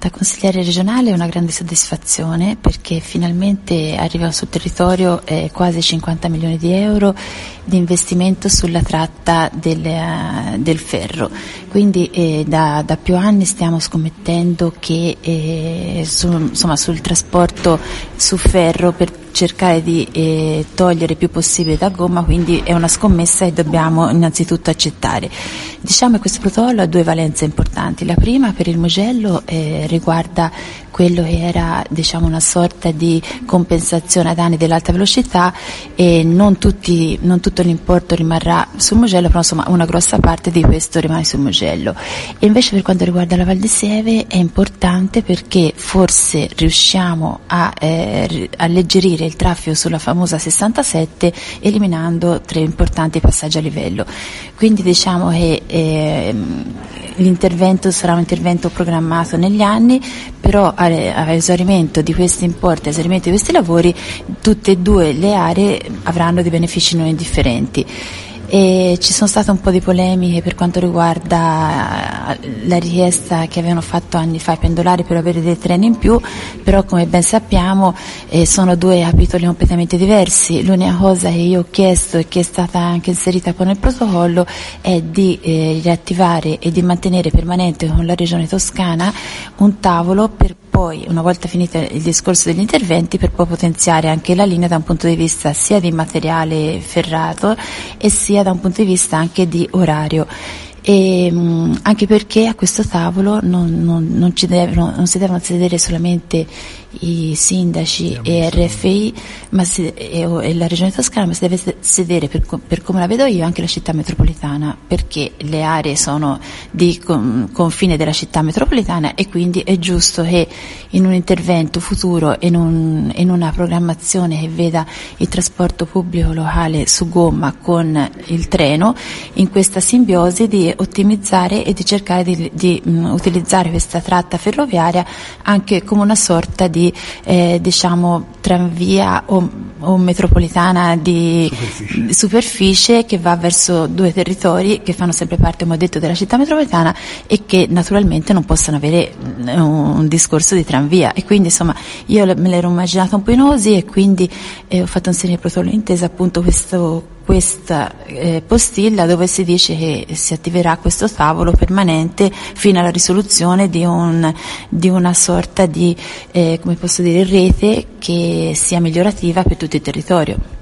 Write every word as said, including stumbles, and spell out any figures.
Da consigliere regionale è una grande soddisfazione perché finalmente arriva sul territorio eh, quasi cinquanta milioni di euro di investimento sulla tratta del, uh, del ferro, quindi eh, da, da più anni stiamo scommettendo che eh, su, insomma, sul trasporto su ferro per cercare di eh, togliere il più possibile da gomma, quindi è una scommessa che dobbiamo innanzitutto accettare. Diciamo che questo protocollo ha due valenze importanti. La prima per il Mugello eh, riguarda quello che era diciamo una sorta di compensazione ai danni dell'alta velocità e non, tutti, non tutto l'importo rimarrà sul Mugello, però insomma una grossa parte di questo rimane sul Mugello. E invece per quanto riguarda la Val di Sieve è importante perché forse riusciamo a eh, alleggerire il traffico sulla famosa sessantasette eliminando tre importanti passaggi a livello. Quindi diciamo che eh, l'intervento sarà un intervento programmato negli anni, però a esaurimento di questi importi, a esaurimento di questi lavori, tutte e due le aree avranno dei benefici non indifferenti. E ci sono state un po' di polemiche per quanto riguarda la richiesta che avevano fatto anni fa i pendolari per avere dei treni in più, però come ben sappiamo eh, sono due capitoli completamente diversi. L'unica cosa che io ho chiesto e che è stata anche inserita poi nel protocollo è di eh, riattivare e di mantenere permanente con la Regione Toscana un tavolo per poi, una volta finito il discorso degli interventi, per poi potenziare anche la linea da un punto di vista sia di materiale ferrato e sia da un punto di vista anche di orario. E, mh, anche perché a questo tavolo non, non, non, ci devono, non si devono sedere solamente i sindaci e R F I ma si, e, e la Regione Toscana, ma si deve sedere, per, per come la vedo io, anche la città metropolitana, perché le aree sono di con, confine della città metropolitana e quindi è giusto che in un intervento futuro, in, un, in una programmazione che veda il trasporto pubblico locale su gomma con il treno, in questa simbiosi di ottimizzare e di cercare di, di mh, utilizzare questa tratta ferroviaria anche come una sorta di eh, diciamo tranvia o, o metropolitana di superficie. di superficie che va verso due territori che fanno sempre parte, come ho detto, della città metropolitana e che naturalmente non possono avere un, un discorso di tranvia, e quindi insomma io me l'ero immaginata un po' così e quindi eh, ho fatto inserire il protocollo d'intesa appunto questo questa eh, postilla dove si dice che si attiverà questo tavolo permanente fino alla risoluzione di, un, di una sorta di, eh, come posso dire, rete che sia migliorativa per tutto il territorio.